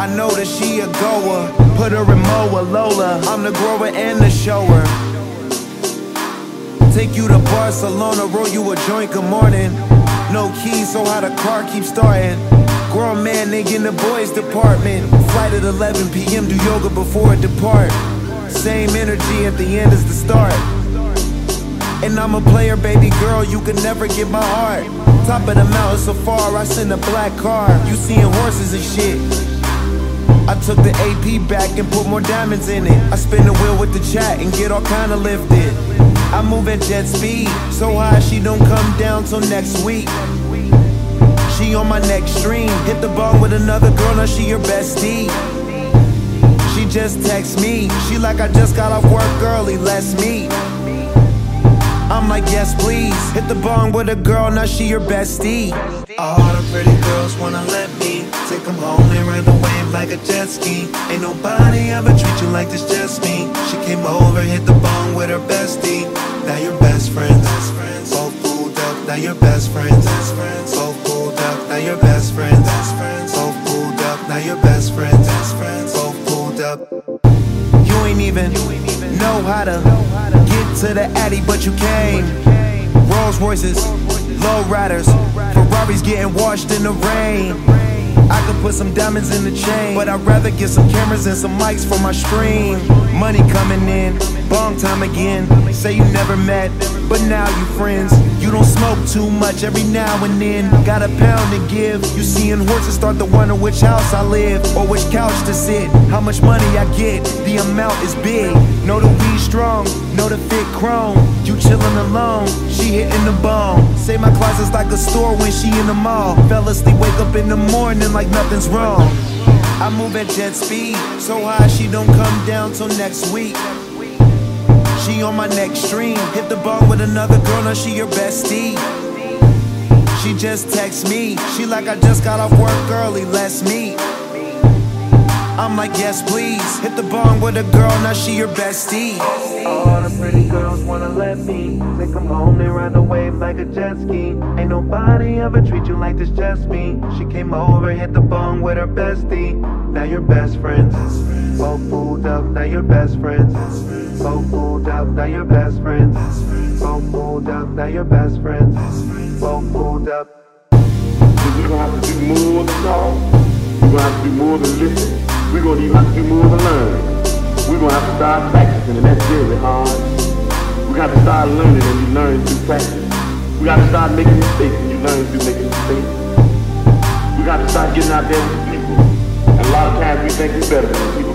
I know that she a goer. Put her in Moa Lola. I'm the grower and the shower. Take you to Barcelona, roll you a joint, good morning. No keys, so how the car keeps starting. Grown man, nigga in the boys department. Flight at 11 p.m., do yoga before it depart. Same energy at the end as the start. And I'm a player, baby girl, you can never get my heart. Top of the mountain so far, I send a black car. You seeing horses and shit. I took the AP back and put more diamonds in it. I spin the wheel with the chat and get all kinda lifted. I move at jet speed, so high she don't come down till next week. She on my next stream, hit the bong with another girl, now she your bestie. She just text me, she like I just got off work early, let's meet. I'm like yes please, hit the bong with a girl, now she your bestie. All the pretty girls wanna let me take them home and ride the wave like a jet ski. Ain't nobody ever treat you like this, just me. She came over, hit the bong with her bestie. Now you're best friends, both pulled up, now you're best friends, both pulled up, now you're best friends, both pulled up, now you're best friends, both pulled up. You ain't even know how to get to the Addy, but you came. Rolls Royces, low riders, Ferraris getting washed in the rain. I could put some diamonds in the chain, but I'd rather get some cameras and some mics for my stream. Money coming in, bong time again. Say you never met, but now you friends. You don't smoke too much, every now and then got a pound to give. You seeing horses, start to wonder which house I live or which couch to sit. How much money I get, the amount is big. Know the weed strong, know the fit chrome. You chillin' alone, she hitting the bone. Say my closet's like a store when she in the mall. Fell asleep, wake up in the morning like nothing's wrong. I move at jet speed, so high she don't come down till next week. She on my next stream, hit the bong with another girl, now she your bestie. She just text me, she like I just got off work early, let's meet. I'm like yes please, hit the bong with a girl, now she your bestie. All the pretty girls wanna let me take them home, they ride the wave like a jet ski. Ain't nobody ever treat you like this, just me. She came over, hit the bong with her bestie. Now you're best friends, both pulled up, now you're best friends. Both pulled up, now you're best friends. Both pulled up, now you're best friends. Both pulled up. We're gonna have to do more than talk. We're gonna have to do more than listen. We're gonna even have to do more than learn. We're gonna have to start practicing, and that's really hard. We gotta start learning, and you learn through practice. We gotta start making mistakes, and you learn through making mistakes. We gotta start getting out there with people. And a lot of times we think we're better than people.